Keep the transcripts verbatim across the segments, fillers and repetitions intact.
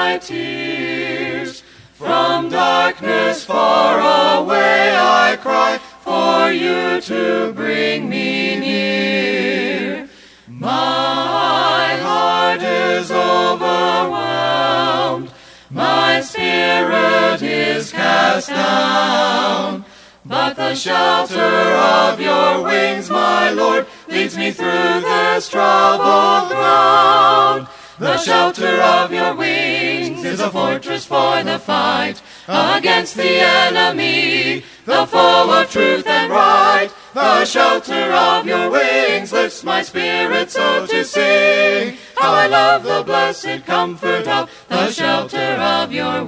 my tears. From darkness far away I cry, for you to bring me near. My heart is overwhelmed, my spirit is cast down, but the shelter of your wings, my Lord, leads me through this troubled ground. The shelter of your wings is a fortress for the fight against the enemy, the foe of truth and right. The shelter of your wings lifts my spirit so to sing. How I love the blessed comfort of the shelter of your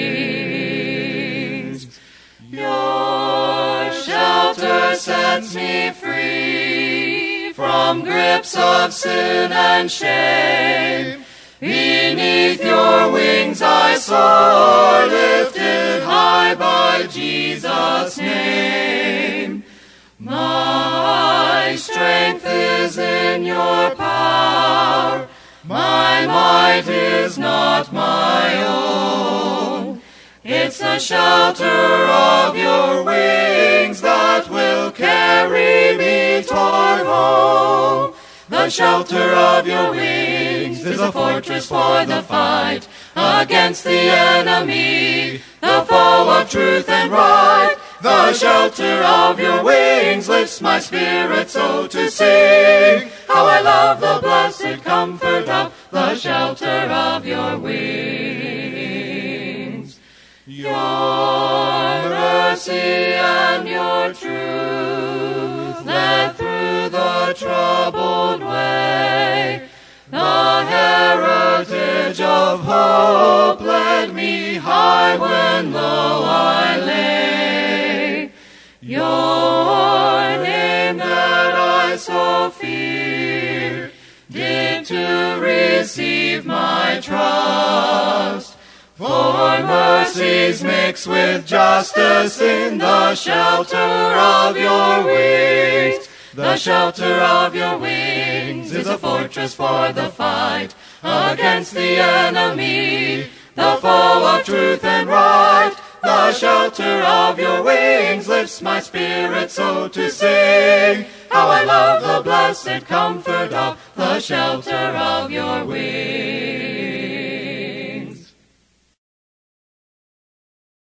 wings. Your shelter sets me free from grips of sin and shame. Beneath your wings I soar, lifted high by Jesus' name. My strength is in your power, my might is not my own. It's the shelter of your wings that will carry me toward home. The shelter of your wings is a fortress for the fight against the enemy, the foe of truth and right. The shelter of your wings lifts my spirit so to sing. How I love the blessed comfort of the shelter of your wings. Your mercy and your truth led through the troubled way. The heritage of hope led me high when low I lay. Your name that I so fear did to receive my trust. For mercies mix with justice in the shelter of your wings. The shelter of your wings is a fortress for the fight against the enemy, the foe of truth and right. The shelter of your wings lifts my spirit so to sing. How I love the blessed comfort of the shelter of your wings.